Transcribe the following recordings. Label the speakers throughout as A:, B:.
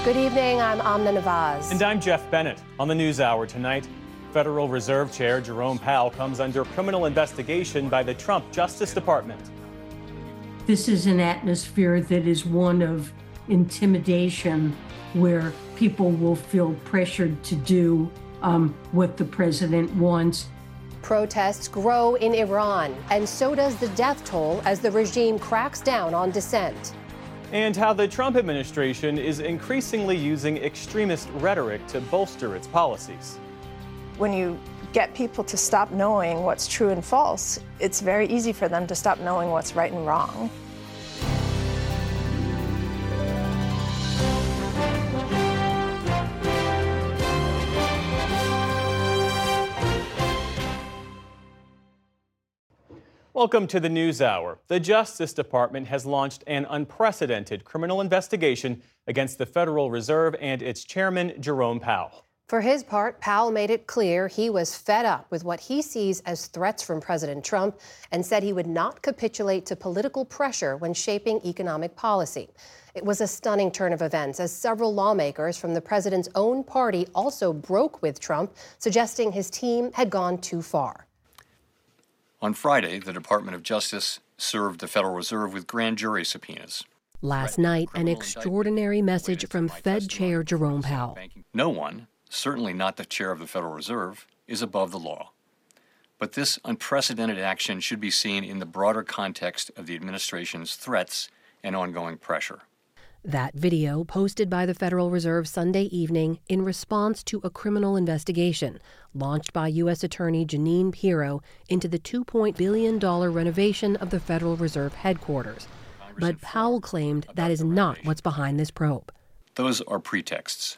A: Good evening, I'm Amna Nawaz.
B: And I'm Jeff Bennett. On the NewsHour tonight, Federal Reserve Chair Jerome Powell comes under criminal investigation by the Trump Justice Department.
C: This is an atmosphere that is one of intimidation, where people will feel pressured to do what the president wants.
A: Protests grow in Iran, and so does the death toll as the regime cracks down on dissent.
B: And how the Trump administration is increasingly using extremist rhetoric to bolster its policies.
D: When you get people to stop knowing what's true and false, it's very easy for them to stop knowing what's right and wrong.
B: Welcome to the NewsHour. The Justice Department has launched an unprecedented criminal investigation against the Federal Reserve and its chairman, Jerome Powell.
A: For his part, Powell made it clear he was fed up with what he sees as threats from President Trump and said he would not capitulate to political pressure when shaping economic policy. It was a stunning turn of events as several lawmakers from the president's own party also broke with Trump, suggesting his team had gone too far.
E: On Friday, the Department of Justice served the Federal Reserve with grand jury subpoenas.
A: Last night, an extraordinary message from Fed Chair Jerome Powell.
E: No one, certainly not the chair of the Federal Reserve, is above the law. But this unprecedented action should be seen in the broader context of the administration's threats and ongoing pressure.
A: That video, posted by the Federal Reserve Sunday evening in response to a criminal investigation launched by U.S. Attorney Jeanine Pirro into the $2 billion renovation of the Federal Reserve headquarters. But Powell claimed that is not what's behind this probe.
E: Those are pretexts.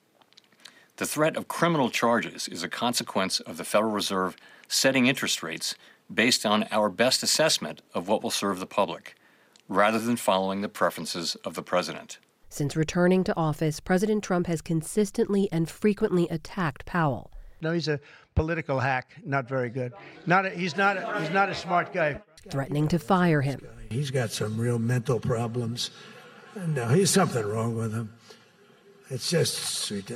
E: The threat of criminal charges is a consequence of the Federal Reserve setting interest rates based on our best assessment of what will serve the public, rather than following the preferences of the president.
A: Since returning to office, President Trump has consistently and frequently attacked Powell.
F: No, he's a political hack, not very good. He's not a smart guy.
A: Threatening to fire him.
G: He's got some real mental problems. No, he's something wrong with him. It's just sweet.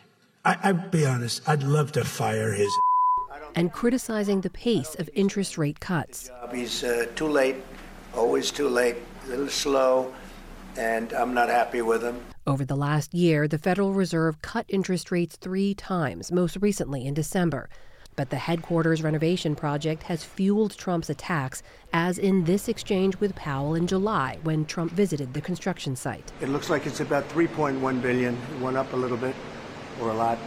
G: I'd be honest, I'd love to fire his.
A: And criticizing the pace of interest rate cuts.
F: He's too late. Always too late, a little slow, and I'm not happy with him.
A: Over the last year, the Federal Reserve cut interest rates 3 times, most recently in December. But the headquarters renovation project has fueled Trump's attacks, as in this exchange with Powell in July when Trump visited the construction site.
F: It looks like it's about $3.1 billion. It went up a little bit, or a lot.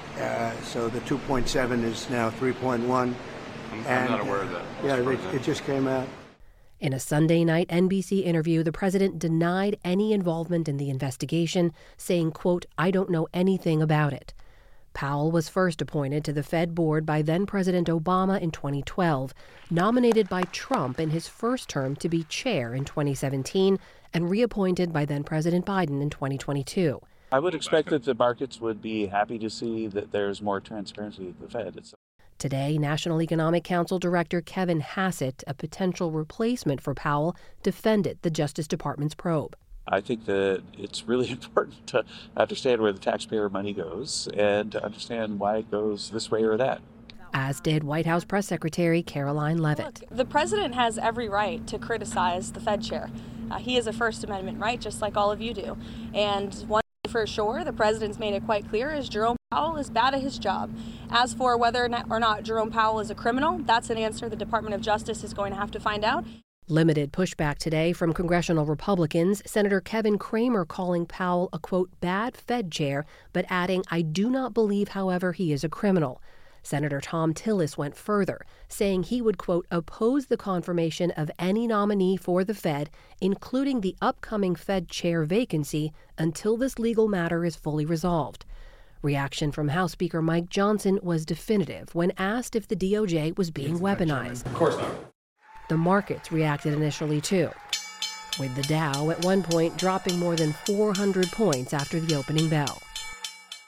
F: So the 2.7 is now 3.1.
E: I'm not aware of that.
F: Yeah, it just came out.
A: In a Sunday night NBC interview, the president denied any involvement in the investigation, saying, quote, "I don't know anything about it." Powell was first appointed to the Fed board by then-President Obama in 2012, nominated by Trump in his first term to be chair in 2017, and reappointed by then-President Biden in 2022.
H: I would expect that the markets would be happy to see that there's more transparency at the Fed.
A: Today, National Economic Council Director Kevin Hassett, a potential replacement for Powell, defended the Justice Department's probe.
H: I think that it's really important to understand where the taxpayer money goes and to understand why it goes this way or that.
A: As did White House Press Secretary Caroline Leavitt.
I: Look, the president has every right to criticize the Fed chair. He has a First Amendment right, just like all of you do. And one thing for sure, the president's made it quite clear, is Jerome Powell is bad at his job. As for whether or not Jerome Powell is a criminal, that's an answer the Department of Justice is going to have to find out.
A: Limited pushback today from congressional Republicans, Senator Kevin Cramer calling Powell a, quote, bad Fed chair, but adding, "I do not believe, however, he is a criminal." Senator Thom Tillis went further, saying he would, quote, oppose the confirmation of any nominee for the Fed, including the upcoming Fed chair vacancy, until this legal matter is fully resolved. Reaction from House Speaker Mike Johnson was definitive when asked if the DOJ was being weaponized.
E: Of course not.
A: The markets reacted initially, too, with the Dow at one point dropping more than 400 points after the opening bell.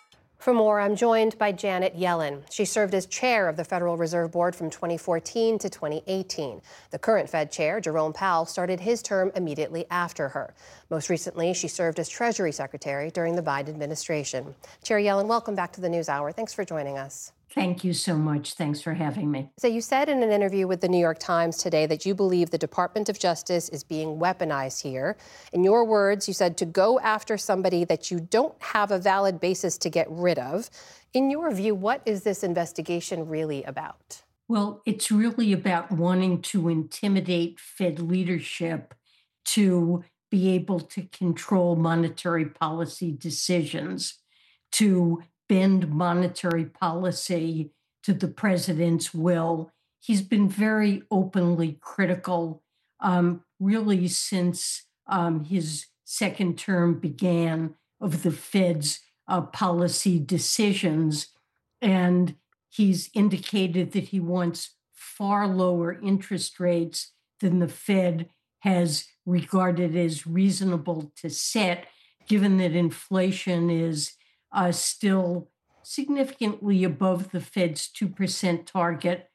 A: For more, I'm joined by Janet Yellen. She served as chair of the Federal Reserve Board from 2014 to 2018. The current Fed chair, Jerome Powell, started his term immediately after her. Most recently, she served as Treasury Secretary during the Biden administration. Chair Yellen, welcome back to the NewsHour. Thanks for joining us.
C: Thank you so much. Thanks for having me.
A: So you said in an interview with the New York Times today that you believe the Department of Justice is being weaponized here. In your words, you said to go after somebody that you don't have a valid basis to get rid of. In your view, what is this investigation really about?
C: Well, it's really about wanting to intimidate Fed leadership to be able to control monetary policy decisions, to bend monetary policy to the president's will. He's been very openly critical, really since his second term began, of the Fed's policy decisions. And he's indicated that he wants far lower interest rates than the Fed has regarded as reasonable to set, given that inflation is still significantly above the Fed's 2% target,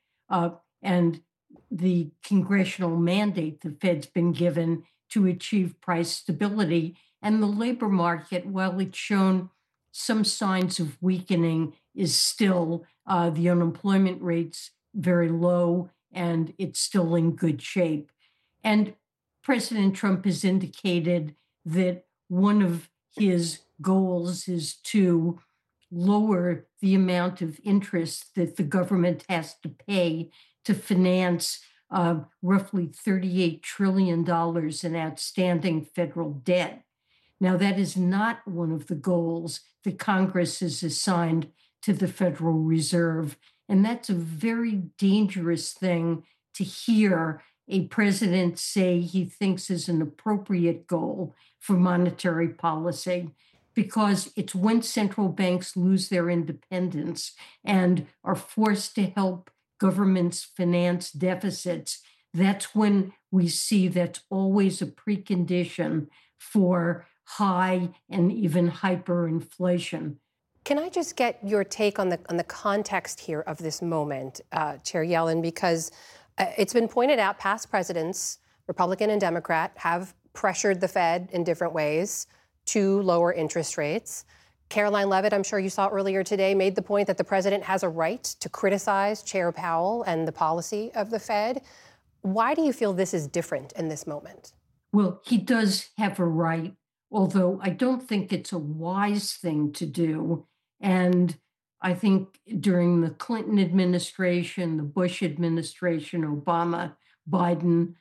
C: and the congressional mandate the Fed's been given to achieve price stability. And the labor market, while it's shown some signs of weakening, is still, the unemployment rate's very low, and it's still in good shape. And President Trump has indicated that one of his goals is to lower the amount of interest that the government has to pay to finance roughly $38 trillion in outstanding federal debt. Now, that is not one of the goals that Congress has assigned to the Federal Reserve. And that's a very dangerous thing to hear a president say he thinks is an appropriate goal for monetary policy, because it's when central banks lose their independence and are forced to help governments finance deficits, that's when we see that's always a precondition for high and even hyperinflation.
A: Can I just get your take on the context here of this moment, Chair Yellen, because it's been pointed out past presidents, Republican and Democrat, have pressured the Fed in different ways to lower interest rates. Caroline Leavitt, I'm sure you saw earlier today, made the point that the president has a right to criticize Chair Powell and the policy of the Fed. Why do you feel this is different in this moment?
C: Well, he does have a right, although I don't think it's a wise thing to do. And I think during the Clinton administration, the Bush administration, Obama, Biden,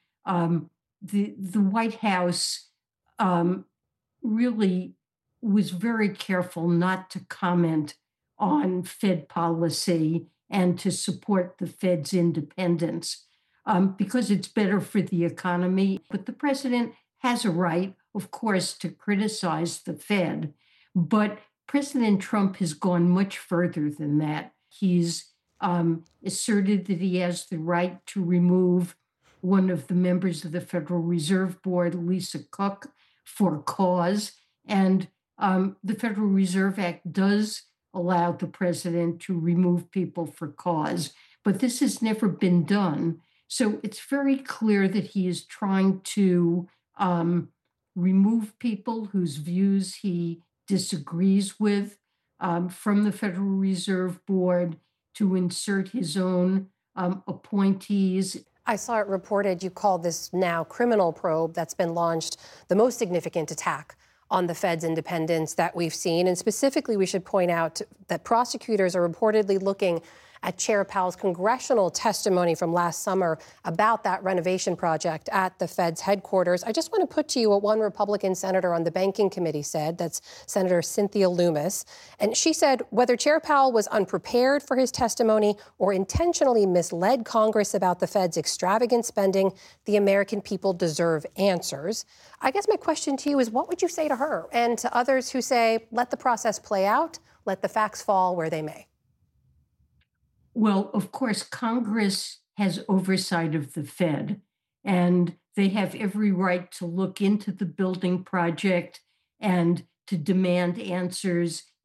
C: the White House really was very careful not to comment on Fed policy and to support the Fed's independence, because it's better for the economy. But the president has a right, of course, to criticize the Fed. But President Trump has gone much further than that. He's asserted that he has the right to remove one of the members of the Federal Reserve Board, Lisa Cook, for cause. And the Federal Reserve Act does allow the president to remove people for cause, but this has never been done. So it's very clear that he is trying to remove people whose views he disagrees with from the Federal Reserve Board, to insert his own appointees.
A: I saw it reported you called this now criminal probe that's been launched the most significant attack on the Fed's independence that we've seen. And specifically, we should point out that prosecutors are reportedly looking at Chair Powell's congressional testimony from last summer about that renovation project at the Fed's headquarters. I just want to put to you what one Republican senator on the banking committee said. That's Senator Cynthia Loomis. And she said whether Chair Powell was unprepared for his testimony or intentionally misled Congress about the Fed's extravagant spending, the American people deserve answers. I guess my question to you is, what would you say to her and to others who say, let the process play out, let the facts fall where they may?
C: Well, of course, Congress has oversight of the Fed, and they have every right to look into the building project and to demand answers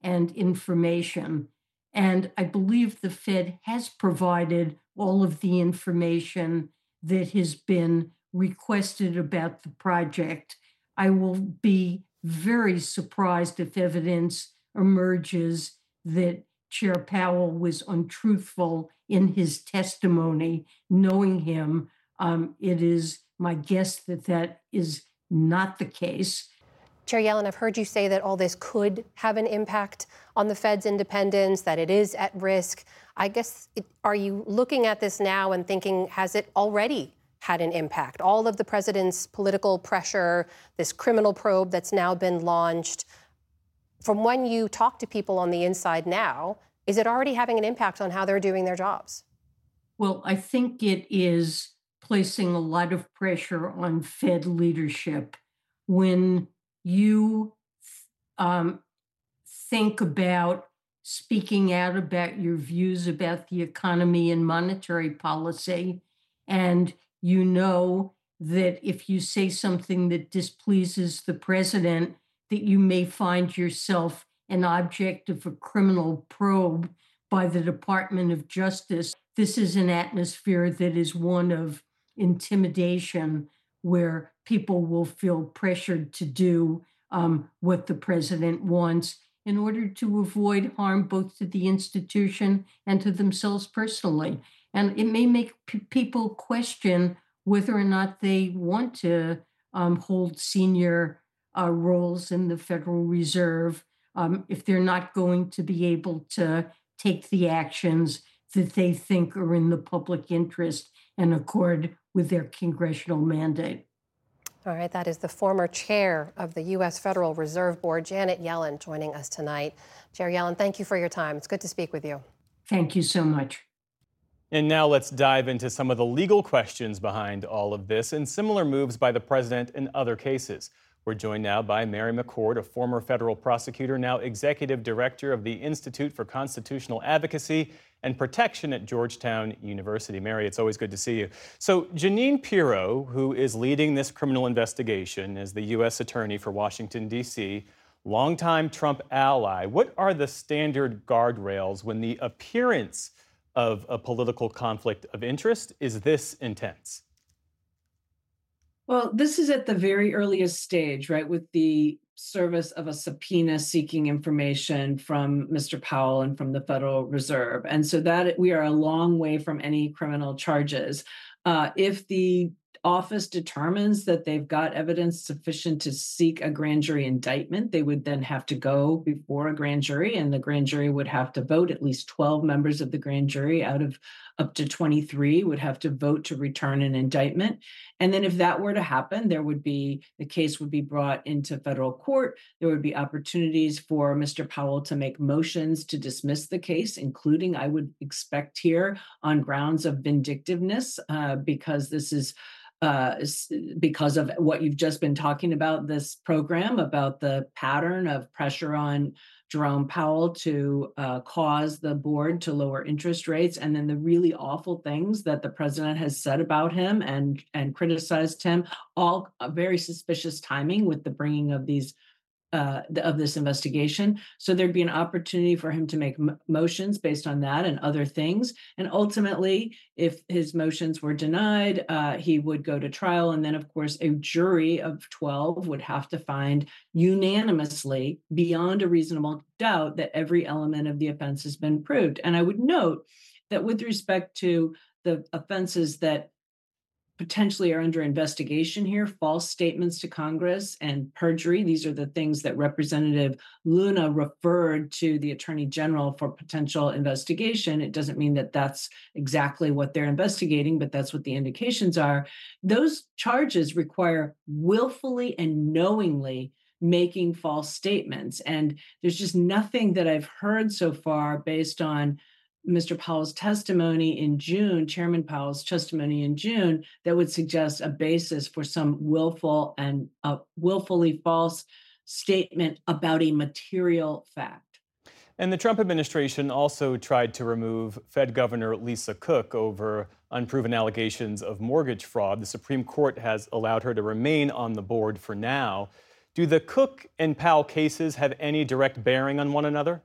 C: and information. And I believe the Fed has provided all of the information that has been requested about the project. I will be very surprised if evidence emerges that Chair Powell was untruthful in his testimony. Knowing him, it is my guess that that is not the case.
A: Chair Yellen, I've heard you say that all this could have an impact on the Fed's independence, that it is at risk. I guess, are you looking at this now and thinking, has it already had an impact? All of the president's political pressure, this criminal probe that's now been launched, from when you talk to people on the inside now, is it already having an impact on how they're doing their jobs?
C: Well, I think it is placing a lot of pressure on Fed leadership. When you think about speaking out about your views about the economy and monetary policy, and you know that if you say something that displeases the president, that you may find yourself an object of a criminal probe by the Department of Justice. This is an atmosphere that is one of intimidation, where people will feel pressured to do what the president wants in order to avoid harm both to the institution and to themselves personally. And it may make people question whether or not they want to hold senior roles in the Federal Reserve if they're not going to be able to take the actions that they think are in the public interest and accord with their congressional mandate.
A: All right, that is the former chair of the U.S. Federal Reserve Board, Janet Yellen, joining us tonight. Chair Yellen, thank you for your time. It's good to speak with you.
C: Thank you so much.
B: And now let's dive into some of the legal questions behind all of this and similar moves by the president in other cases. We're joined now by Mary McCord, a former federal prosecutor, now executive director of the Institute for Constitutional Advocacy and Protection at Georgetown University. Mary, it's always good to see you. So Jeanine Pirro, who is leading this criminal investigation as the U.S. Attorney for Washington, D.C., longtime Trump ally, what are the standard guardrails when the appearance of a political conflict of interest is this intense?
J: Well, this is at the very earliest stage, right, with the service of a subpoena seeking information from Mr. Powell and from the Federal Reserve. And so that we are a long way from any criminal charges. If the office determines that they've got evidence sufficient to seek a grand jury indictment, they would then have to go before a grand jury, and the grand jury would have to vote. At least 12 members of the grand jury out of up to 23 would have to vote to return an indictment. And then if that were to happen, the case would be brought into federal court. There would be opportunities for Mr. Powell to make motions to dismiss the case, including, I would expect here, on grounds of vindictiveness, because this is because of what you've just been talking about, this program, about the pattern of pressure on Jerome Powell to cause the board to lower interest rates, and then the really awful things that the president has said about him and criticized him, all very suspicious timing with the bringing of these of this investigation. So there'd be an opportunity for him to make motions based on that and other things. And ultimately, if his motions were denied, he would go to trial. And then, of course, a jury of 12 would have to find unanimously, beyond a reasonable doubt, that every element of the offense has been proved. And I would note that with respect to the offenses that potentially are under investigation here, false statements to Congress and perjury. These are the things that Representative Luna referred to the Attorney General for potential investigation. It doesn't mean that that's exactly what they're investigating, but that's what the indications are. Those charges require willfully and knowingly making false statements. And there's just nothing that I've heard so far based on Mr. Powell's testimony in June, Chairman Powell's testimony in June, that would suggest a basis for some willful and willfully false statement about a material fact.
B: And the Trump administration also tried to remove Fed Governor Lisa Cook over unproven allegations of mortgage fraud. The Supreme Court has allowed her to remain on the board for now. Do the Cook and Powell cases have any direct bearing on one another?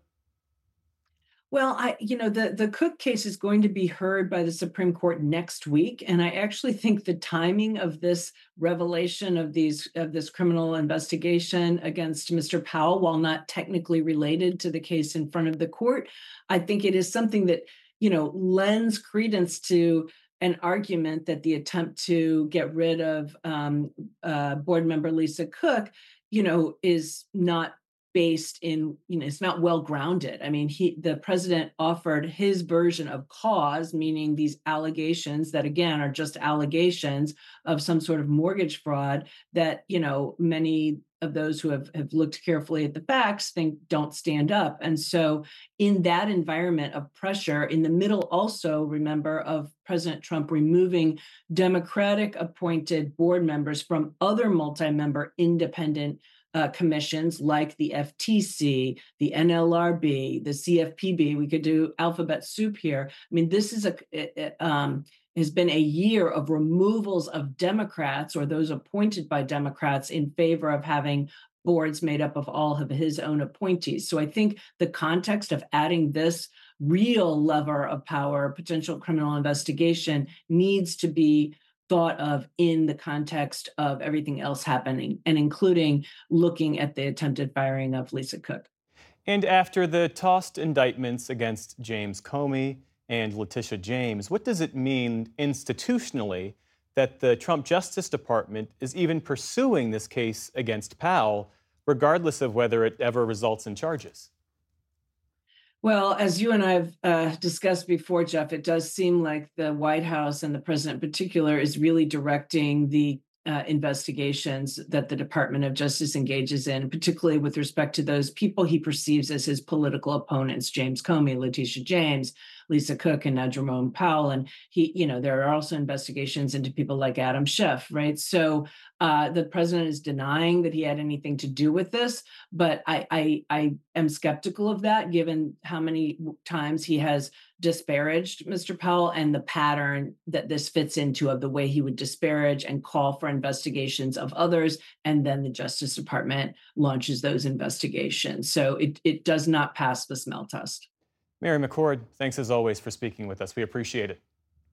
J: Well, the Cook case is going to be heard by the Supreme Court next week, and I actually think the timing of this revelation of this criminal investigation against Mr. Powell, while not technically related to the case in front of the court, I think it is something that lends credence to an argument that the attempt to get rid of board member Lisa Cook, is not based in, it's not well grounded. I mean, the president offered his version of cause, meaning these allegations that, again, are just allegations of some sort of mortgage fraud that, many of those who have looked carefully at the facts think don't stand up. And so in that environment of pressure, in the middle also, remember, of President Trump removing Democratic appointed board members from other multi-member independent commissions like the FTC, the NLRB, the CFPB. We could do alphabet soup here. I mean, this is has been a year of removals of Democrats or those appointed by Democrats in favor of having boards made up of all of his own appointees. So I think the context of adding this real lever of power, potential criminal investigation, needs to be thought of in the context of everything else happening, and including looking at the attempted firing of Lisa Cook.
B: And after the tossed indictments against James Comey and Letitia James, what does it mean institutionally that the Trump Justice Department is even pursuing this case against Powell, regardless of whether it ever results in charges?
J: Well, as you and I've discussed before, Jeff, it does seem like the White House and the president in particular is really directing the investigations that the Department of Justice engages in, particularly with respect to those people he perceives as his political opponents, James Comey, Letitia James, Lisa Cook, and now Jerome Powell. And there are also investigations into people like Adam Schiff, right? So the president is denying that he had anything to do with this, but I am skeptical of that, given how many times he has disparaged Mr. Powell and the pattern that this fits into of the way he would disparage and call for investigations of others, and then the Justice Department launches those investigations. So it does not pass the smell test.
B: Mary McCord, thanks as always for speaking with us. We appreciate it.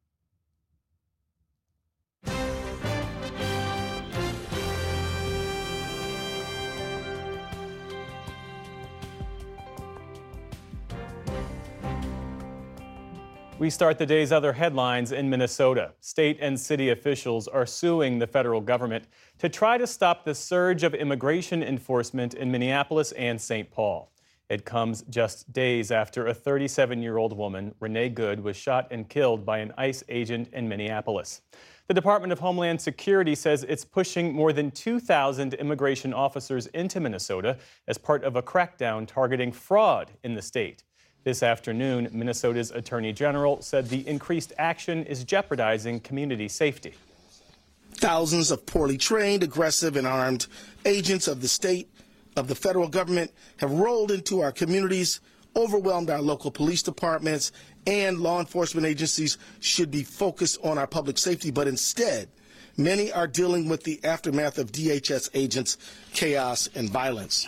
B: We start the day's other headlines in Minnesota. State and city officials are suing the federal government to try to stop the surge of immigration enforcement in Minneapolis and St. Paul. It comes just days after a 37-year-old woman, Renee Good, was shot and killed by an ICE agent in Minneapolis. The Department of Homeland Security says it's pushing more than 2,000 immigration officers into Minnesota as part of a crackdown targeting fraud in the state. This afternoon, Minnesota's Attorney General said the increased action is jeopardizing community safety.
K: Thousands of poorly trained, aggressive, and armed agents of the state, of the federal government, have rolled into our communities, overwhelmed our local police departments, and law enforcement agencies should be focused on our public safety, but instead, many are dealing with the aftermath of DHS agents' chaos and violence.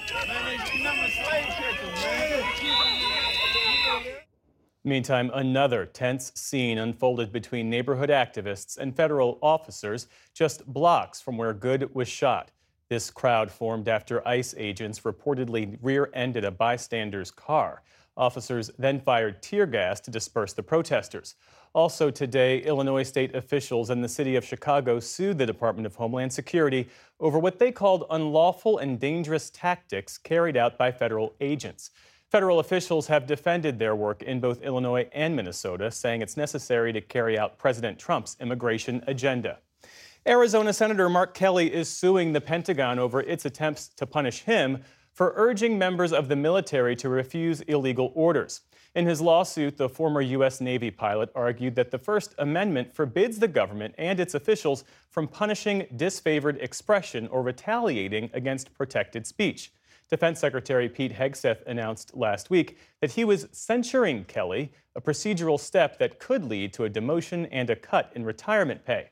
B: Meantime, another tense scene unfolded between neighborhood activists and federal officers just blocks from where Good was shot. This crowd formed after ICE agents reportedly rear-ended a bystander's car. Officers then fired tear gas to disperse the protesters. Also today, Illinois state officials and the city of Chicago sued the Department of Homeland Security over what they called unlawful and dangerous tactics carried out by federal agents. Federal officials have defended their work in both Illinois and Minnesota, saying it's necessary to carry out President Trump's immigration agenda. Arizona Senator Mark Kelly is suing the Pentagon over its attempts to punish him for urging members of the military to refuse illegal orders. In his lawsuit, the former U.S. Navy pilot argued that the First Amendment forbids the government and its officials from punishing disfavored expression or retaliating against protected speech. Defense Secretary Pete Hegseth announced last week that he was censuring Kelly, a procedural step that could lead to a demotion and a cut in retirement pay.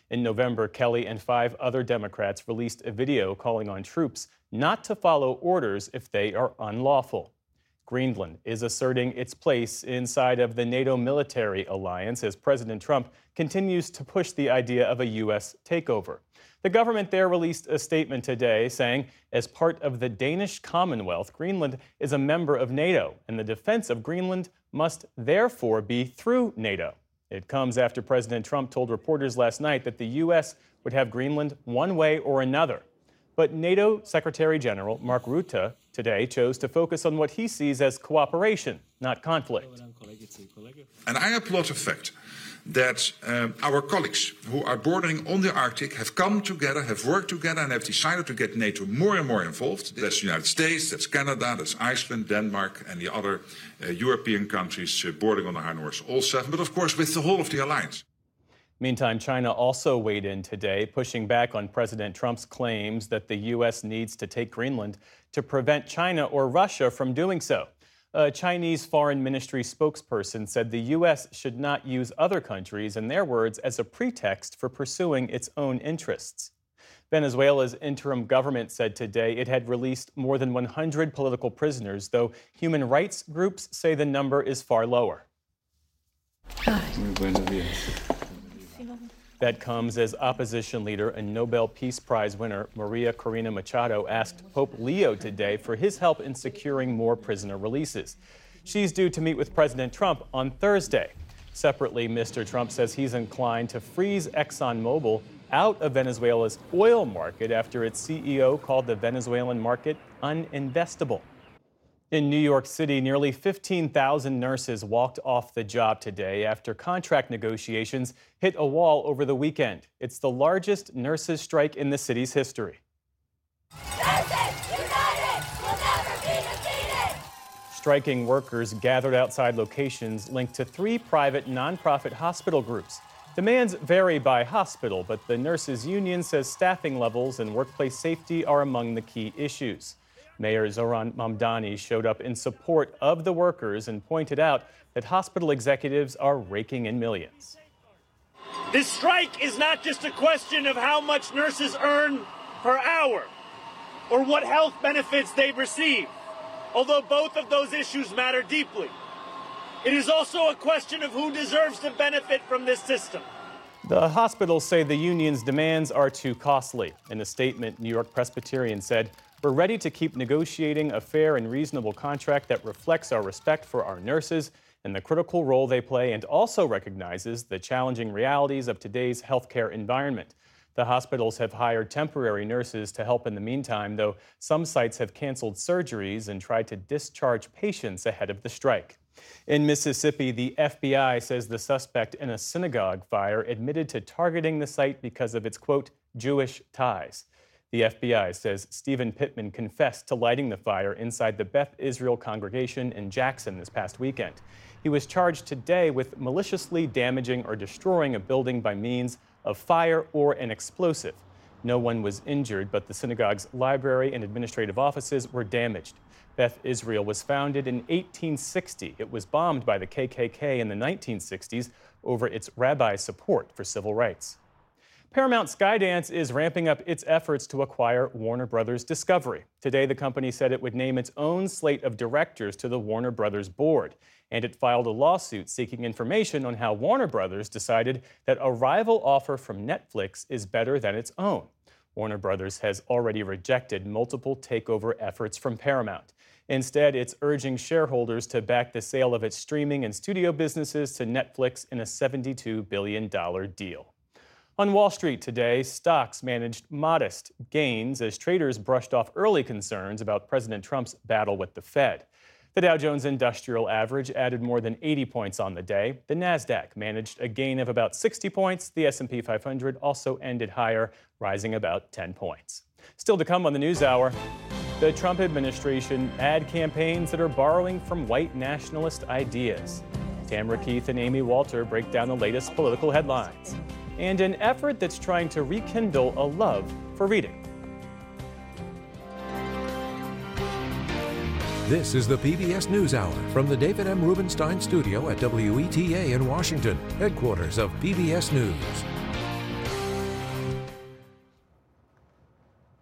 B: In November, Kelly and 5 other Democrats released a video calling on troops not to follow orders if they are unlawful. Greenland is asserting its place inside of the NATO military alliance as President Trump continues to push the idea of a U.S. takeover. The government there released a statement today saying, as part of the Danish Commonwealth, Greenland is a member of NATO, and the defense of Greenland must therefore be through NATO. It comes after President Trump told reporters last night that the U.S. would have Greenland one way or another. But NATO Secretary General Mark Rutte today chose to focus on what he sees as cooperation, not conflict.
L: And I applaud the fact that our colleagues who are bordering on the Arctic have come together, have worked together, and have decided to get NATO more and more involved. That's the United States, that's Canada, that's Iceland, Denmark, and the other European countries bordering on our north, all 7, but of course with the whole of the alliance.
B: Meantime, China also weighed in today, pushing back on President Trump's claims that the U.S. needs to take Greenland to prevent China or Russia from doing so. A Chinese Foreign Ministry spokesperson said the U.S. should not use other countries, in their words, as a pretext for pursuing its own interests. Venezuela's interim government said today it had released more than 100 political prisoners, though human rights groups say the number is far lower. That comes as opposition leader and Nobel Peace Prize winner Maria Corina Machado asked Pope Leo today for his help in securing more prisoner releases. She's due to meet with President Trump on Thursday. Separately, Mr. Trump says he's inclined to freeze ExxonMobil out of Venezuela's oil market after its CEO called the Venezuelan market uninvestable. In New York City, nearly 15,000 nurses walked off the job today after contract negotiations hit a wall over the weekend. It's the largest nurses' strike in the city's history.
M: Nurses united will never be defeated!
B: Striking workers gathered outside locations linked to 3 private nonprofit hospital groups. Demands vary by hospital, but the nurses' union says staffing levels and workplace safety are among the key issues. Mayor Zoran Mamdani showed up in support of the workers and pointed out that hospital executives are raking in millions.
N: This strike is not just a question of how much nurses earn per hour or what health benefits they receive, although both of those issues matter deeply. It is also a question of who deserves to benefit from this system.
B: The hospitals say the union's demands are too costly. In a statement, New York Presbyterian said, "We're ready to keep negotiating a fair and reasonable contract that reflects our respect for our nurses and the critical role they play and also recognizes the challenging realities of today's healthcare environment." The hospitals have hired temporary nurses to help in the meantime, though some sites have canceled surgeries and tried to discharge patients ahead of the strike. In Mississippi, the FBI says the suspect in a synagogue fire admitted to targeting the site because of its, quote, Jewish ties. The FBI says Stephen Pittman confessed to lighting the fire inside the Beth Israel congregation in Jackson this past weekend. He was charged today with maliciously damaging or destroying a building by means of fire or an explosive. No one was injured, but the synagogue's library and administrative offices were damaged. Beth Israel was founded in 1860. It was bombed by the KKK in the 1960s over its rabbi's support for civil rights. Paramount Skydance is ramping up its efforts to acquire Warner Brothers Discovery. Today, the company said it would name its own slate of directors to the Warner Brothers board, and it filed a lawsuit seeking information on how Warner Brothers decided that a rival offer from Netflix is better than its own. Warner Brothers has already rejected multiple takeover efforts from Paramount. Instead, it's urging shareholders to back the sale of its streaming and studio businesses to Netflix in a $72 billion deal. On Wall Street today, stocks managed modest gains as traders brushed off early concerns about President Trump's battle with the Fed. The Dow Jones Industrial Average added more than 80 points on the day. The Nasdaq managed a gain of about 60 points. The S&P 500 also ended higher, rising about 10 points. Still to come on the NewsHour, the Trump administration ad campaigns that are borrowing from white nationalist ideas. Tamara Keith and Amy Walter break down the latest political headlines. And an effort that's trying to rekindle a love for reading.
O: This is the PBS NewsHour from the David M. Rubenstein Studio at WETA in Washington, headquarters of PBS News.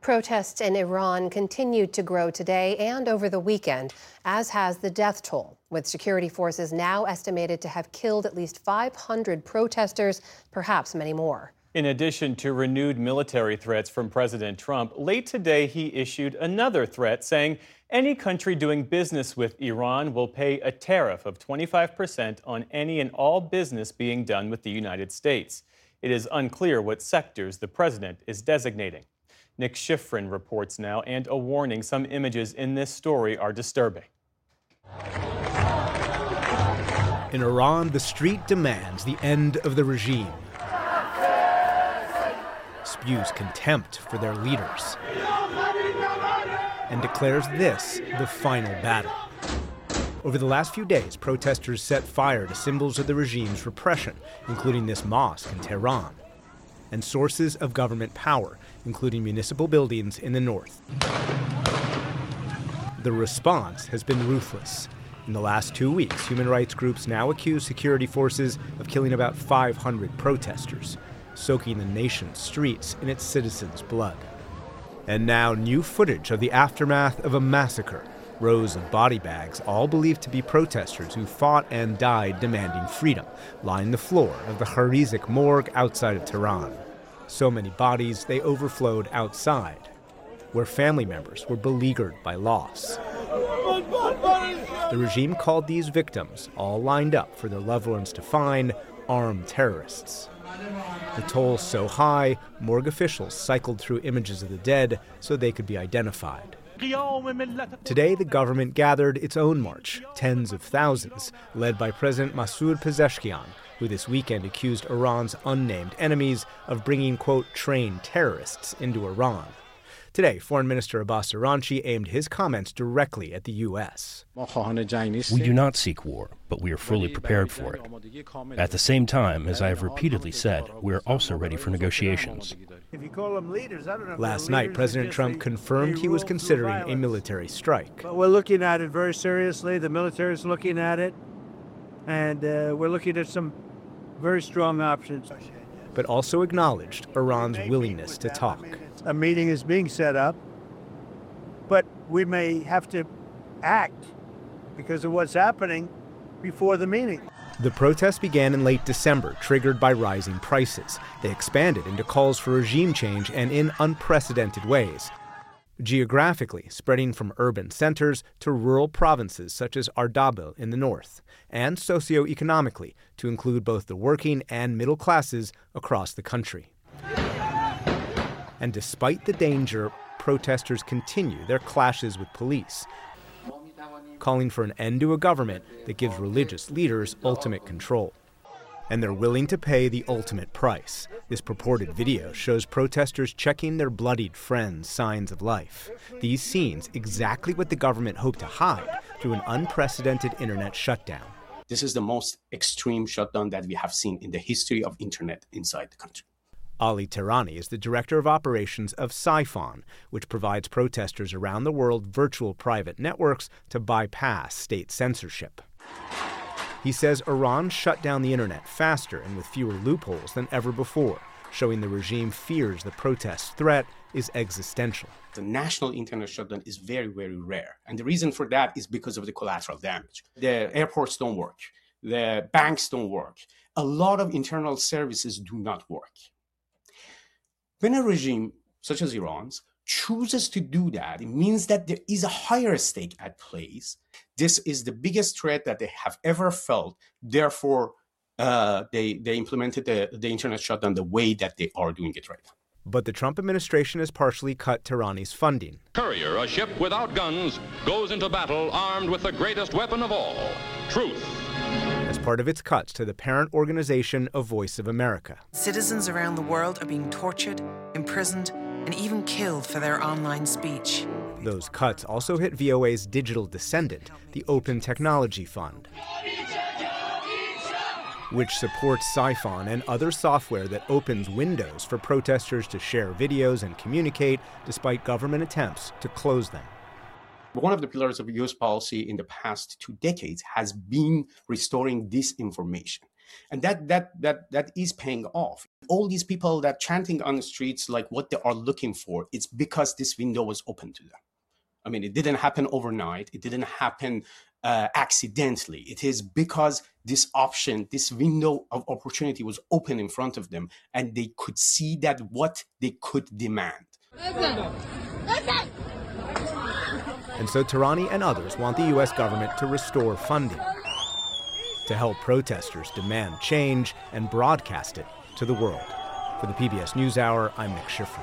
A: Protests in Iran continued to grow today and over the weekend, as has the death toll, with security forces now estimated to have killed at least 500 protesters, perhaps many more.
B: In addition to renewed military threats from President Trump, late today he issued another threat saying any country doing business with Iran will pay a tariff of 25% on any and all business being done with the United States. It is unclear what sectors the president is designating. Nick Schifrin reports now, and a warning: some images in this story are disturbing.
P: In Iran, the street demands the end of the regime, spews contempt for their leaders, and declares this the final battle. Over the last few days, protesters set fire to symbols of the regime's repression, including this mosque in Tehran, and sources of government power, including municipal buildings in the north. The response has been ruthless. In the last 2 weeks, human rights groups now accuse security forces of killing about 500 protesters, soaking the nation's streets in its citizens' blood. And now new footage of the aftermath of a massacre. Rows of body bags, all believed to be protesters who fought and died demanding freedom, line the floor of the Kharizik morgue outside of Tehran. So many bodies, they overflowed outside, where family members were beleaguered by loss. The regime called these victims, all lined up for their loved ones to find, armed terrorists. The toll so high, morgue officials cycled through images of the dead so they could be identified. Today, the government gathered its own march, tens of thousands, led by President Masoud Pezeshkian, who this weekend accused Iran's unnamed enemies of bringing, quote, trained terrorists into Iran. Today, Foreign Minister Abbas Araghchi aimed his comments directly at the U.S.
Q: We do not seek war, but we are fully prepared for it. At the same time, as I have repeatedly said, we are also ready for negotiations.
P: Last night, President Trump confirmed he was considering a military strike.
F: But we're looking at it very seriously. The military is looking at it, and we're looking at some very strong options.
P: But also acknowledged Iran's willingness to talk.
F: A meeting is being set up, but we may have to act because of what's happening before the meeting.
P: The protests began in late December, triggered by rising prices. They expanded into calls for regime change and in unprecedented ways. Geographically, spreading from urban centers to rural provinces such as Ardabil in the north, and socioeconomically to include both the working and middle classes across the country. And despite the danger, protesters continue their clashes with police, calling for an end to a government that gives religious leaders ultimate control. And they're willing to pay the ultimate price. This purported video shows protesters checking their bloodied friends' signs of life. These scenes, exactly what the government hoped to hide through an unprecedented internet shutdown.
R: This is the most extreme shutdown that we have seen in the history of internet inside the country.
P: Ali Tehrani is the director of operations of Siphon, which provides protesters around the world virtual private networks to bypass state censorship. He says Iran shut down the internet faster and with fewer loopholes than ever before, showing the regime fears the protest threat is existential.
R: The national internet shutdown is very, very rare. And the reason for that is because of the collateral damage. The airports don't work. The banks don't work. A lot of internal services do not work. When a regime such as Iran's chooses to do that, it means that there is a higher stake at play. This is the biggest threat that they have ever felt. Therefore, they implemented the internet shutdown the way that they are doing it right now.
P: But the Trump administration has partially cut Tehrani's funding.
S: Courier, a ship without guns, goes into battle armed with the greatest weapon of all, truth.
P: As part of its cuts to the parent organization of Voice of America.
T: Citizens around the world are being tortured, imprisoned, and even killed for their online speech.
P: Those cuts also hit VOA's digital descendant, the Open Technology Fund, which supports Siphon and other software that opens windows for protesters to share videos and communicate, despite government attempts to close them.
R: One of the pillars of U.S. policy in the past 2 decades has been restoring disinformation. And that is paying off. All these people that chanting on the streets like what they are looking for, it's because this window was open to them. I mean, it didn't happen overnight. It didn't happen accidentally. It is because this option, this window of opportunity was open in front of them, and they could see that what they could demand.
M: Listen.
P: And so Tehrani and others want the U.S. government to restore funding to help protesters demand change and broadcast it to the world. For the PBS NewsHour, I'm Nick Schifrin.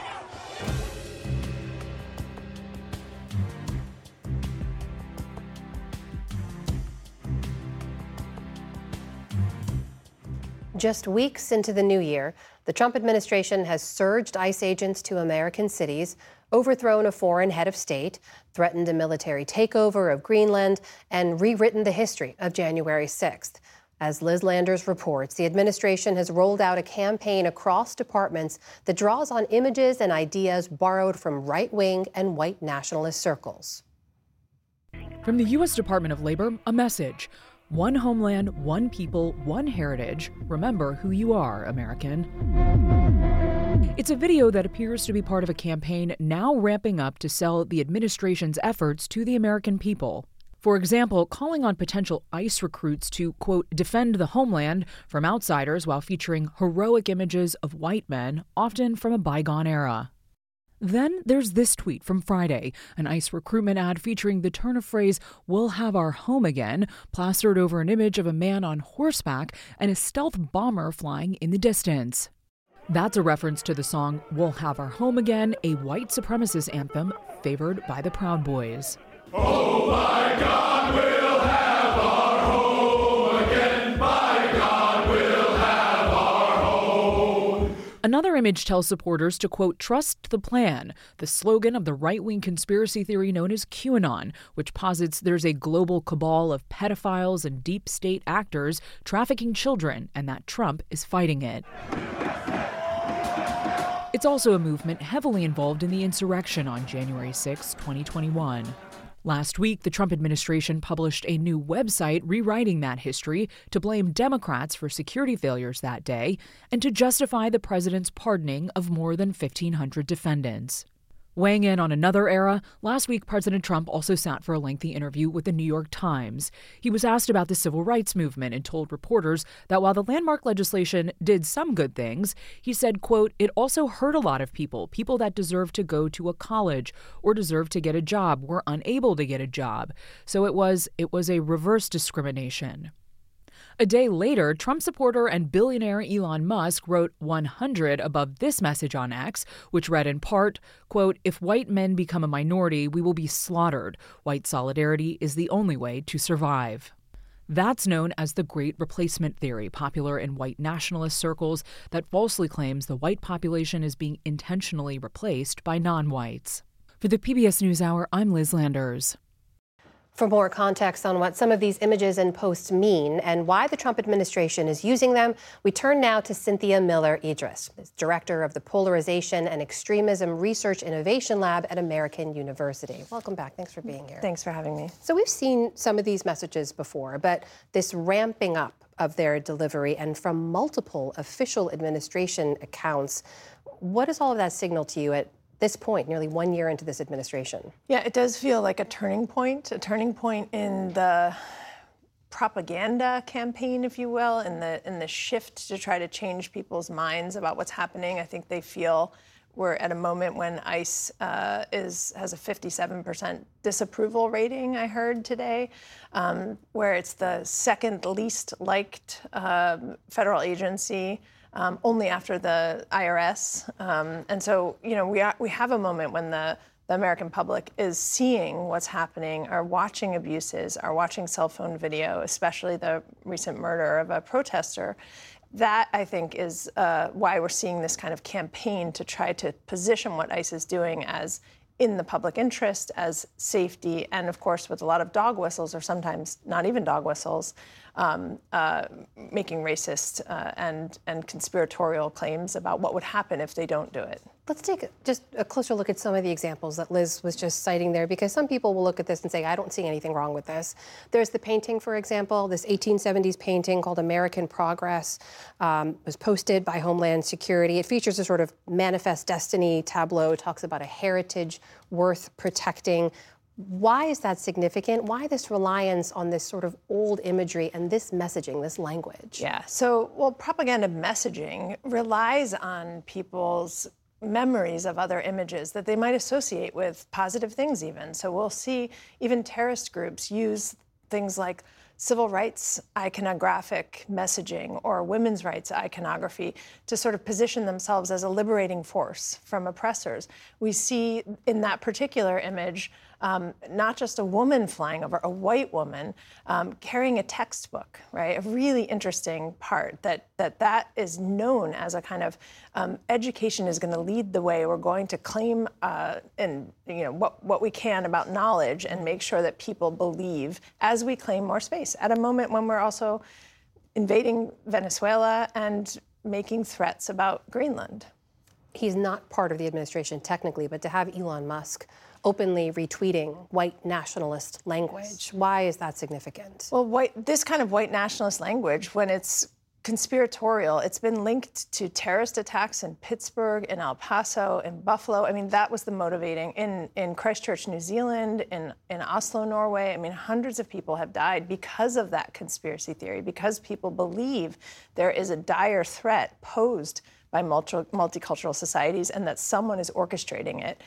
A: Just weeks into the new year, the Trump administration has surged ICE agents to American cities, overthrown a foreign head of state, threatened a military takeover of Greenland, and rewritten the history of January 6th. As Liz Landers reports, the administration has rolled out a campaign across departments that draws on images and ideas borrowed from right-wing and white nationalist circles.
U: From the U.S. Department of Labor, a message. One homeland, one people, one heritage. Remember who you are, American. It's a video that appears to be part of a campaign now ramping up to sell the administration's efforts to the American people. For example, calling on potential ICE recruits to, quote, defend the homeland from outsiders while featuring heroic images of white men, often from a bygone era. Then there's this tweet from Friday, an ICE recruitment ad featuring the turn of phrase, "We'll have our home again," plastered over an image of a man on horseback and a stealth bomber flying in the distance. That's a reference to the song "We'll Have Our Home Again," a white supremacist anthem favored by the Proud Boys.
M: Oh my God, we'll have our home again. By God, we'll have our home.
U: Another image tells supporters to, quote, trust the plan, the slogan of the right-wing conspiracy theory known as QAnon, which posits there's a global cabal of pedophiles and deep state actors trafficking children, and that Trump is fighting it. It's also a movement heavily involved in the insurrection on January 6, 2021. Last week, the Trump administration published a new website rewriting that history to blame Democrats for security failures that day and to justify the president's pardoning of more than 1,500 defendants. Weighing in on another era, last week President Trump also sat for a lengthy interview with the New York Times. He was asked about the civil rights movement and told reporters that while the landmark legislation did some good things, he said, quote, it also hurt a lot of people that deserve to go to a college or deserve to get a job were unable to get a job. So it was a reverse discrimination. A day later, Trump supporter and billionaire Elon Musk wrote 100 above this message on X, which read in part, quote, if white men become a minority, we will be slaughtered. White solidarity is the only way to survive. That's known as the Great Replacement Theory, popular in white nationalist circles that falsely claims the white population is being intentionally replaced by non-whites. For the PBS NewsHour, I'm Liz Landers.
A: For more context on what some of these images and posts mean and why the Trump administration is using them, we turn now to Cynthia Miller Idris, director of the Polarization and Extremism Research Innovation Lab at American University. Welcome back. Thanks for being here.
D: Thanks for having me.
A: So we've seen some of these messages before, but this ramping up of their delivery and from multiple official administration accounts, what does all of that signal to you at this point, nearly 1 year into this administration?
D: Yeah, it does feel like a turning point in the propaganda campaign, if you will, in the shift to try to change people's minds about what's happening. I think they feel we're at a moment when ICE has a 57% disapproval rating, I heard today, where it's the second least liked federal agency. Only after the IRS. And so, you know, we have a moment when the American public is seeing what's happening, are watching abuses, are watching cell phone video, especially the recent murder of a protester. That, I think, is why we're seeing this kind of campaign to try to position what ICE is doing as in the public interest, as safety, and of course with a lot of dog whistles, or sometimes not even dog whistles, making racist and conspiratorial claims about what would happen if they don't do it.
A: Let's take just a closer look at some of the examples that Liz was just citing there, because some people will look at this and say, I don't see anything wrong with this. There's the painting, for example, this 1870s painting called American Progress, was posted by Homeland Security. It features a sort of manifest destiny tableau. It talks about a heritage worth protecting. Why is that significant? Why this reliance on this sort of old imagery and this messaging, this language?
D: Yeah, so, well, propaganda messaging relies on people's memories of other images that they might associate with positive things even. So we'll see even terrorist groups use things like civil rights iconographic messaging or women's rights iconography to sort of position themselves as a liberating force from oppressors. We see in that particular image not just a woman flying over, a white woman carrying a textbook, right? A really interesting part that is known as a kind of education is going to lead the way. We're going to claim what we can about knowledge and make sure that people believe as we claim more space at a moment when we're also invading Venezuela and making threats about Greenland.
A: He's not part of the administration technically, but to have Elon Musk openly retweeting white nationalist language, why is that significant?
D: Well, this kind of white nationalist language, when it's conspiratorial, it's been linked to terrorist attacks in Pittsburgh, in El Paso, in Buffalo. I mean, that was the motivating, in Christchurch, New Zealand, in Oslo, Norway. I mean, hundreds of people have died because of that conspiracy theory, because people believe there is a dire threat posed by multicultural societies and that someone is orchestrating it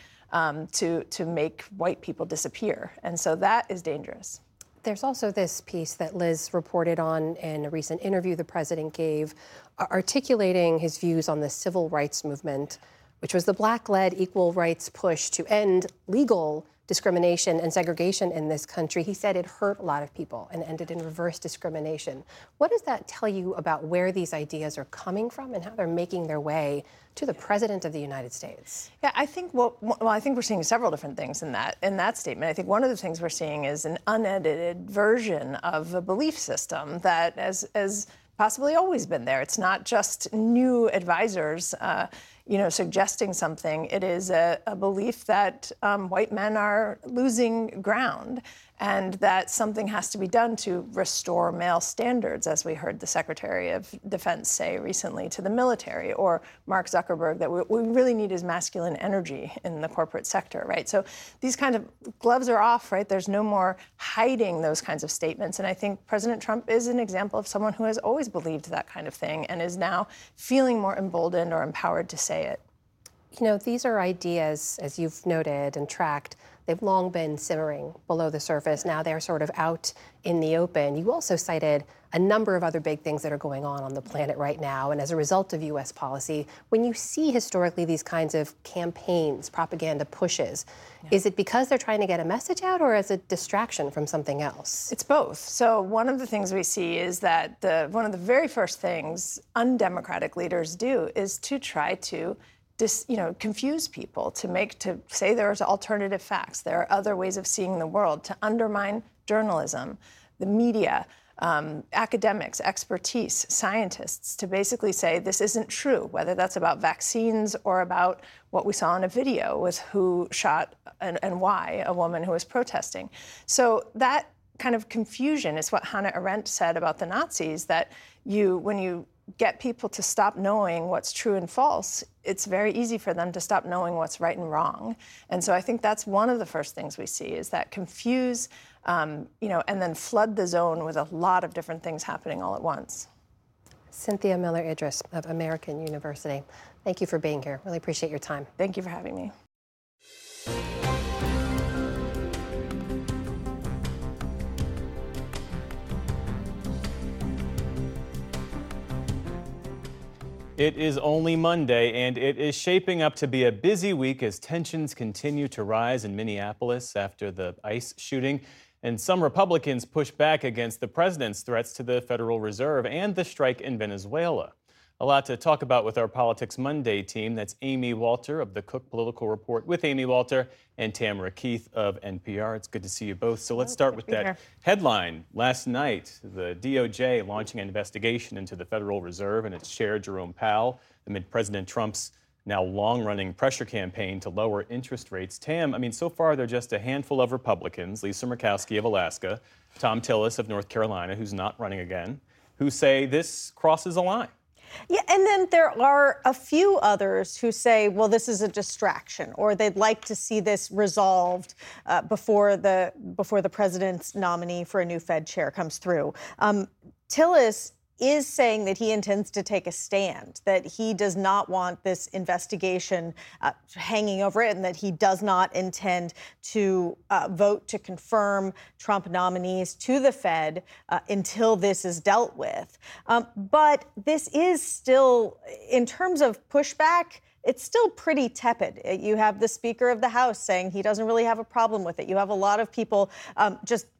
D: to make white people disappear. And so that is dangerous.
A: There's also this piece that Liz reported on in a recent interview the president gave, articulating his views on the civil rights movement, which was the Black-led equal rights push to end legal discrimination and segregation in this country. He said it hurt a lot of people and ended in reverse discrimination. What does that tell you about where these ideas are coming from and how they're making their way to the President of the United States?
D: Yeah, I think I think we're seeing several different things in that statement. I think one of the things we're seeing is an unedited version of a belief system that has possibly always been there. It's not just new advisors suggesting something. It is a belief that white men are losing ground and that something has to be done to restore male standards, as we heard the Secretary of Defense say recently to the military, or Mark Zuckerberg, that what we really need is masculine energy in the corporate sector, right? So these kind of gloves are off, right? There's no more hiding those kinds of statements. And I think President Trump is an example of someone who has always believed that kind of thing and is now feeling more emboldened or empowered to say it.
A: You know, these are ideas, as you've noted and tracked, they've long been simmering below the surface. Now they're sort of out in the open. You also cited a number of other big things that are going on the planet right now. And as a result of U.S. policy, when you see historically these kinds of campaigns, propaganda pushes, is it because they're trying to get a message out or as a distraction from something else?
D: It's both. So one of the things we see is that one of the very first things undemocratic leaders do is to try to confuse people, to say there's alternative facts, there are other ways of seeing the world, to undermine journalism, the media, academics, expertise, scientists, to basically say this isn't true, whether that's about vaccines or about what we saw in a video with who shot and why a woman who was protesting. So that kind of confusion is what Hannah Arendt said about the Nazis, that when you get people to stop knowing what's true and false, it's very easy for them to stop knowing what's right and wrong. And so I think that's one of the first things we see, is that confuse, and then flood the zone with a lot of different things happening all at once.
A: Cynthia Miller-Idriss of American University, thank you for being here. Really appreciate your time.
D: Thank you for having me.
B: It is only Monday, and it is shaping up to be a busy week as tensions continue to rise in Minneapolis after the ICE shooting. And some Republicans push back against the president's threats to the Federal Reserve and the strike in Venezuela. A lot to talk about with our Politics Monday team. That's Amy Walter of the Cook Political Report with Amy Walter and Tamara Keith of NPR. It's good to see you both. So let's start with that headline. Last night, the DOJ launching an investigation into the Federal Reserve and its chair, Jerome Powell, amid President Trump's now long-running pressure campaign to lower interest rates. Tam, I mean, so far there are just a handful of Republicans, Lisa Murkowski of Alaska, Tom Tillis of North Carolina, who's not running again, who say this crosses a line.
G: Yeah, and then there are a few others who say, well, this is a distraction, or they'd like to see this resolved before the president's nominee for a new Fed chair comes through. Tillis is saying that he intends to take a stand, that he does not want this investigation hanging over it, and that he does not intend to vote to confirm Trump nominees to the Fed until this is dealt with. But this is still, in terms of pushback, it's still pretty tepid. You have the Speaker of the House saying he doesn't really have a problem with it. You have a lot of people just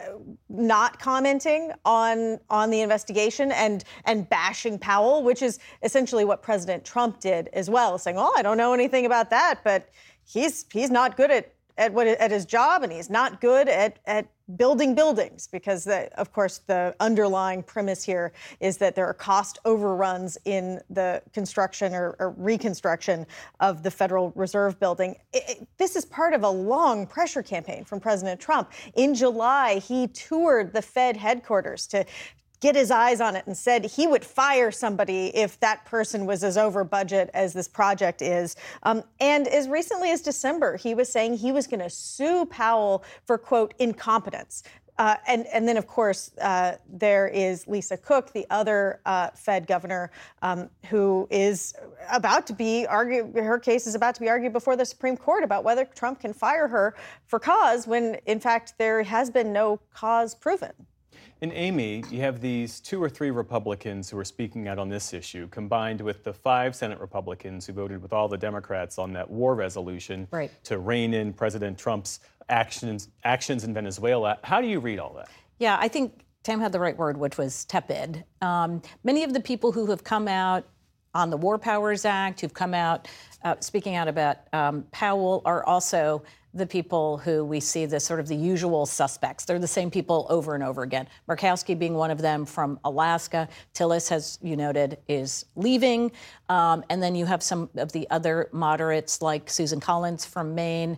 G: not commenting on the investigation and bashing Powell, which is essentially what President Trump did as well, saying, "Oh, I don't know anything about that, but he's not good at his job, and he's not good at building buildings," because of course the underlying premise here is that there are cost overruns in the construction or reconstruction of the Federal Reserve building. This is part of a long pressure campaign from President Trump. In July, he toured the Fed headquarters to get his eyes on it and said he would fire somebody if that person was as over budget as this project is. And as recently as December, he was saying he was going to sue Powell for, quote, incompetence. And then, of course, there is Lisa Cook, the other Fed governor, who is about to be argued. Her case is about to be argued before the Supreme Court about whether Trump can fire her for cause when, in fact, there has been no cause proven.
B: And Amy, you have these 2 or 3 Republicans who are speaking out on this issue, combined with the 5 Senate Republicans who voted with all the Democrats on that war resolution to rein in President Trump's actions in Venezuela. How do you read all that?
V: Yeah, I think Tam had the right word, which was tepid. Many of the people who have come out on the War Powers Act, who've come out speaking out about Powell, are also the people who we see the sort of the usual suspects. They're the same people over and over again. Murkowski being one of them from Alaska. Tillis, as you noted, is leaving. And then you have some of the other moderates like Susan Collins from Maine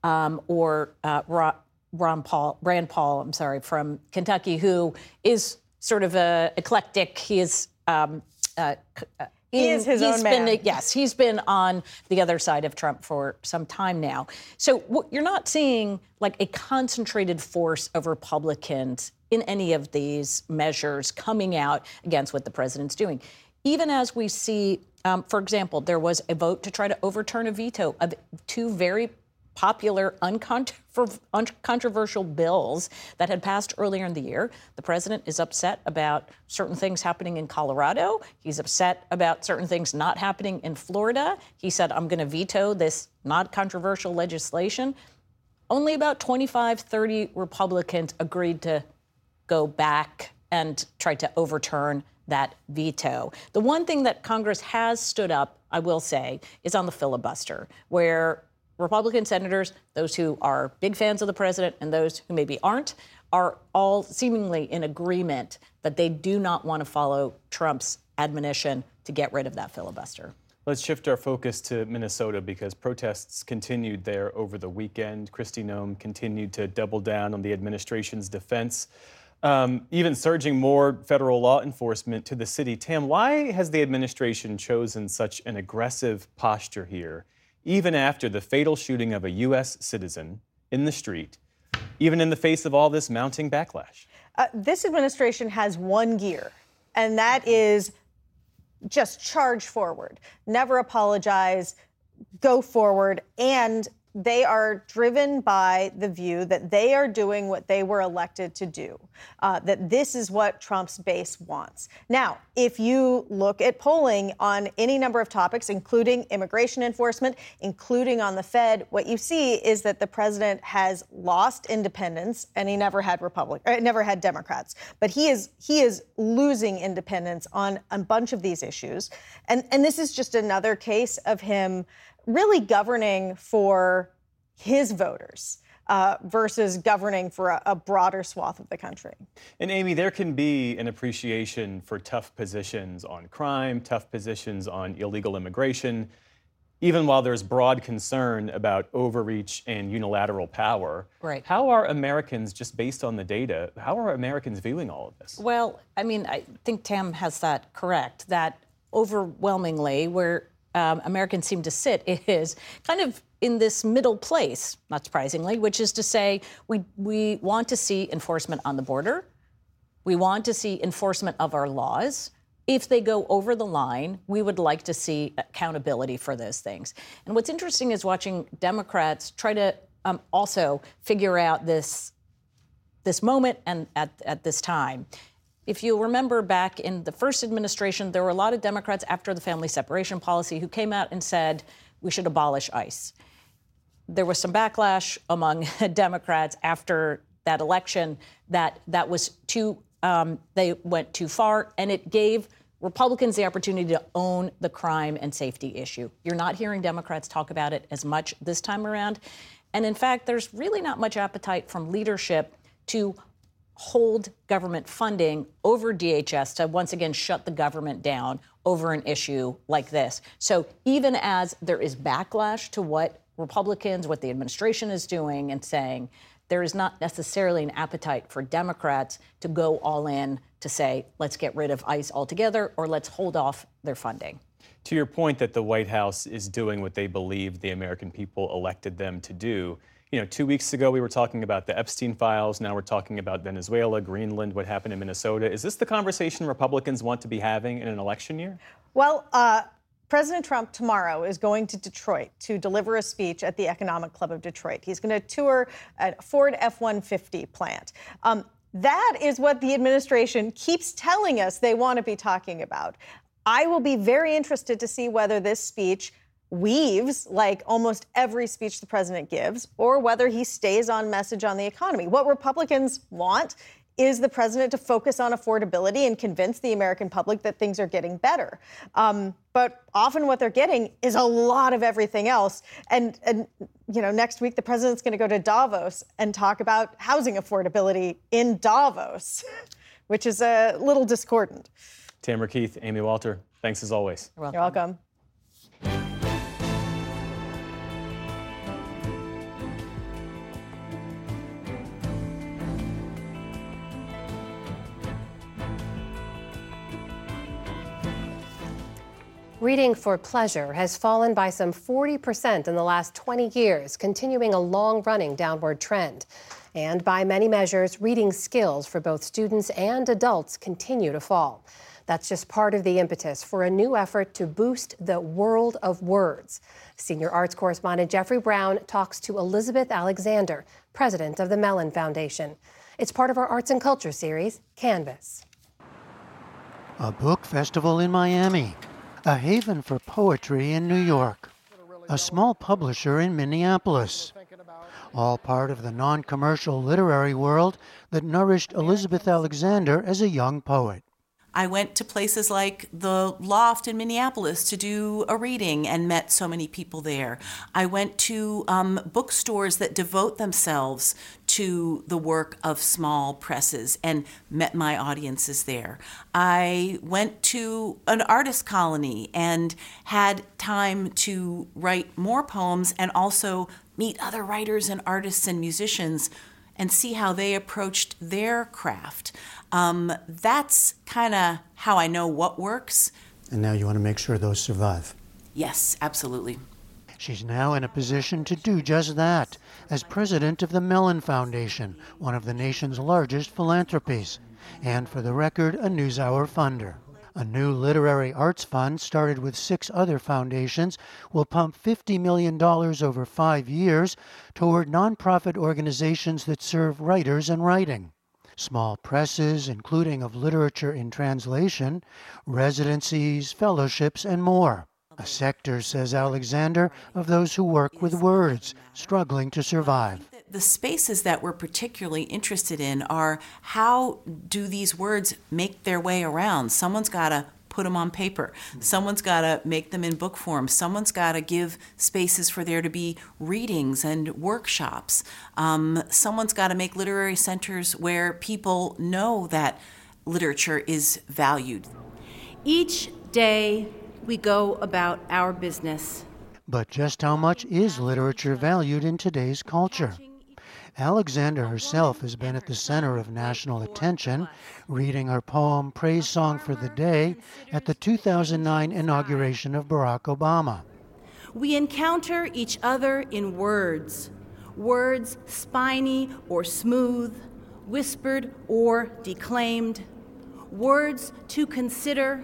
V: or Rand Paul, from Kentucky, who is sort of eclectic. He is
G: He is his own man.
V: Yes, he's been on the other side of Trump for some time now. So you're not seeing like a concentrated force of Republicans in any of these measures coming out against what the president's doing. Even as we see, for example, there was a vote to try to overturn a veto of 2 very popular, uncontroversial bills that had passed earlier in the year. The president is upset about certain things happening in Colorado. He's upset about certain things not happening in Florida. He said, I'm going to veto this not controversial legislation. Only about 25, 30 Republicans agreed to go back and try to overturn that veto. The one thing that Congress has stood up, I will say, is on the filibuster, where Republican senators, those who are big fans of the president and those who maybe aren't, are all seemingly in agreement that they do not want to follow Trump's admonition to get rid of that filibuster.
B: Let's shift our focus to Minnesota because protests continued there over the weekend. Kristi Noem continued to double down on the administration's defense, even surging more federal law enforcement to the city. Tam, why has the administration chosen such an aggressive posture here, even after the fatal shooting of a U.S. citizen in the street, even in the face of all this mounting backlash?
G: This administration has one gear, and that is just charge forward, never apologize, go forward, and they are driven by the view that they are doing what they were elected to do, that this is what Trump's base wants. Now, if you look at polling on any number of topics, including immigration enforcement, including on the Fed, what you see is that the president has lost independents, and he never had Democrats. But he is losing independents on a bunch of these issues. And this is just another case of him really governing for his voters versus governing for a broader swath of the country.
B: And Amy, there can be an appreciation for tough positions on crime, tough positions on illegal immigration, even while there's broad concern about overreach and unilateral power.
V: Right.
B: How are Americans, just based on the data, how are Americans viewing all of this?
V: Well, I mean, I think Tam has that correct, that overwhelmingly where Americans seem to sit is kind of in this middle place, not surprisingly, which is to say we want to see enforcement on the border. We want to see enforcement of our laws. If they go over the line, we would like to see accountability for those things. And what's interesting is watching Democrats try to also figure out this moment and at this time. If you remember back in the first administration, there were a lot of Democrats after the family separation policy who came out and said we should abolish ICE. There was some backlash among Democrats after that election that was too, they went too far, and it gave Republicans the opportunity to own the crime and safety issue. You're not hearing Democrats talk about it as much this time around. And in fact, there's really not much appetite from leadership to hold government funding over DHS to once again shut the government down over an issue like this. So even as there is backlash to what Republicans, what the administration is doing and saying, there is not necessarily an appetite for Democrats to go all in to say, let's get rid of ICE altogether or let's hold off their funding.
B: To your point that the White House is doing what they believe the American people elected them to do, 2 weeks ago we were talking about the Epstein files. Now we're talking about Venezuela, Greenland, what happened in Minnesota. Is this the conversation Republicans want to be having in an election year?
G: Well, President Trump tomorrow is going to Detroit to deliver a speech at the Economic Club of Detroit. He's going to tour a Ford F-150 plant. That is what the administration keeps telling us they want to be talking about. I will be very interested to see whether this speech weaves like almost every speech the president gives, or whether he stays on message on the economy. What Republicans want is the president to focus on affordability and convince the American public that things are getting better. But often what they're getting is a lot of everything else. And next week the president's going to go to Davos and talk about housing affordability in Davos, which is a little discordant.
B: Tamara Keith, Amy Walter, thanks as always.
G: You're welcome.
A: Reading for pleasure has fallen by some 40% in the last 20 years, continuing a long-running downward trend. And by many measures, reading skills for both students and adults continue to fall. That's just part of the impetus for a new effort to boost the world of words. Senior arts correspondent Jeffrey Brown talks to Elizabeth Alexander, president of the Mellon Foundation. It's part of our arts and culture series, Canvas.
H: A book festival in Miami. A haven for poetry in New York, a small publisher in Minneapolis. All part of the non-commercial literary world that nourished Elizabeth Alexander as a young poet.
I: I went to places like the Loft in Minneapolis to do a reading and met so many people there. I went to bookstores that devote themselves to the work of small presses and met my audiences there. I went to an artist colony and had time to write more poems and also meet other writers and artists and musicians and see how they approached their craft. That's kind of how I know what works.
H: And now you want to make sure those survive.
I: Yes, absolutely.
H: She's now in a position to do just that as president of the Mellon Foundation, one of the nation's largest philanthropies, and for the record, a NewsHour funder. A new literary arts fund, started with 6 other foundations, will pump $50 million over 5 years toward nonprofit organizations that serve writers and writing. Small presses, including of literature in translation, residencies, fellowships, and more. A sector, says Alexander, of those who work with words, struggling to survive.
I: The spaces that we're particularly interested in are how do these words make their way around? Someone's got to put them on paper. Someone's got to make them in book form. Someone's got to give spaces for there to be readings and workshops. Someone's got to make literary centers where people know that literature is valued.
C: Each day we go about our business.
H: But just how much is literature valued in today's culture? Alexander herself has been at the center of national attention, reading her poem Praise Song for the Day at the 2009 inauguration of Barack Obama.
C: We encounter each other in words, words spiny or smooth, whispered or declaimed, words to consider,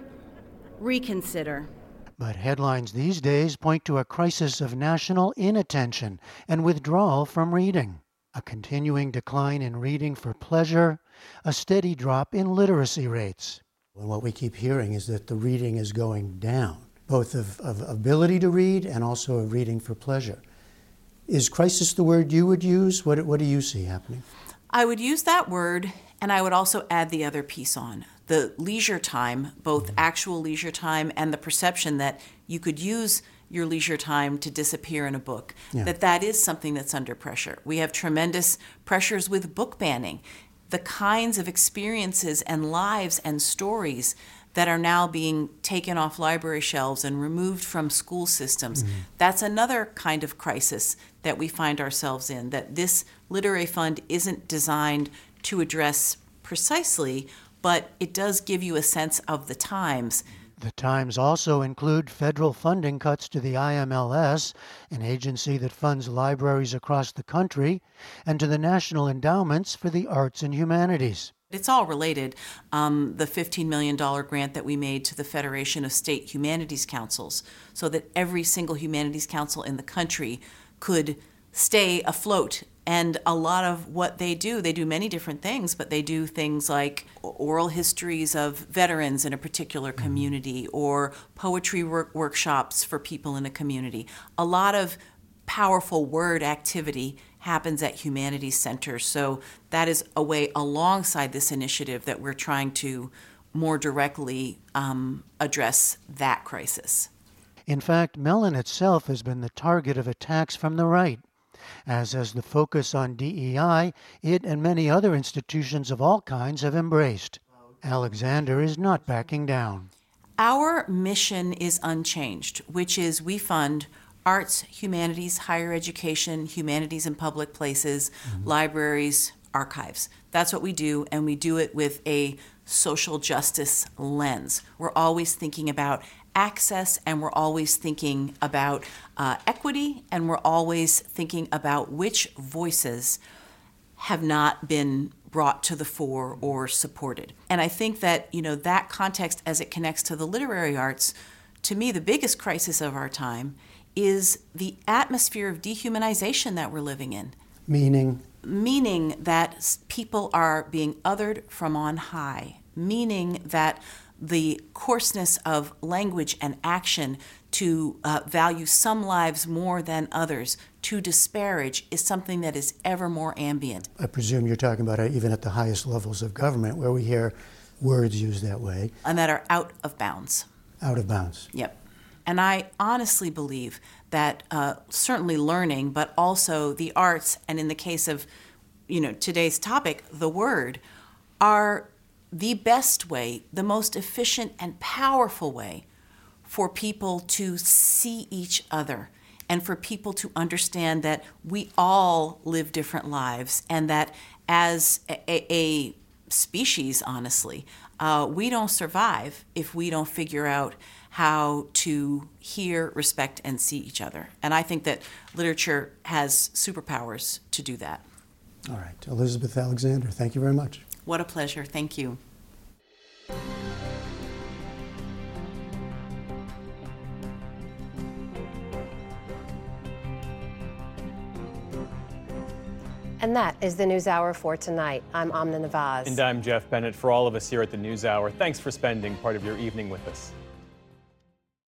C: reconsider.
H: But headlines these days point to a crisis of national inattention and withdrawal from reading. A continuing decline in reading for pleasure, a steady drop in literacy rates.
E: And what we keep hearing is that the reading is going down, both of ability to read and also of reading for pleasure. Is crisis the word you would use? What do you see happening?
I: I would use that word, and I would also add the other piece on. The leisure time, both actual leisure time and the perception that you could use your leisure time to disappear in a book, that is something that's under pressure. We have tremendous pressures with book banning, the kinds of experiences and lives and stories that are now being taken off library shelves and removed from school systems. That's another kind of crisis that we find ourselves in, that this literary fund isn't designed to address precisely, but it does give you a sense of the times.
H: The times also include federal funding cuts to the IMLS, an agency that funds libraries across the country, and to the National Endowments for the Arts and Humanities.
I: It's all related. The $15 million grant that we made to the Federation of State Humanities Councils, so that every single humanities council in the country could stay afloat. And a lot of what they do many different things, but they do things like oral histories of veterans in a particular community or poetry workshops for people in a community. A lot of powerful word activity happens at humanities centers. So that is a way alongside this initiative that we're trying to more directly address that crisis.
H: In fact, Mellon itself has been the target of attacks from the right. As has the focus on DEI, it and many other institutions of all kinds have embraced. Alexander is not backing down.
I: Our mission is unchanged, which is we fund arts, humanities, higher education, humanities in public places, libraries, archives. That's what we do, and we do it with a social justice lens. We're always thinking about access, and we're always thinking about equity, and we're always thinking about which voices have not been brought to the fore or supported. And I think that, that context as it connects to the literary arts, to me, the biggest crisis of our time is the atmosphere of dehumanization that we're living in. Meaning that people are being othered from on high, meaning that the coarseness of language and action to value some lives more than others, to disparage, is something that is ever more ambient.
E: I presume you're talking about even at the highest levels of government where we hear words used that way.
I: And that are out of bounds.
E: Out of bounds.
I: Yep. And I honestly believe that certainly learning, but also the arts, and in the case of today's topic, the word, are the best way, the most efficient and powerful way for people to see each other and for people to understand that we all live different lives, and that as a species, honestly, we don't survive if we don't figure out how to hear, respect, and see each other. And I think that literature has superpowers to do that.
E: All right. Elizabeth Alexander, thank you very much.
I: What a pleasure. Thank you.
A: And that is the NewsHour for tonight. I'm Amna Nawaz.
B: And I'm Jeff Bennett. For all of us here at the NewsHour, thanks for spending part of your evening with us.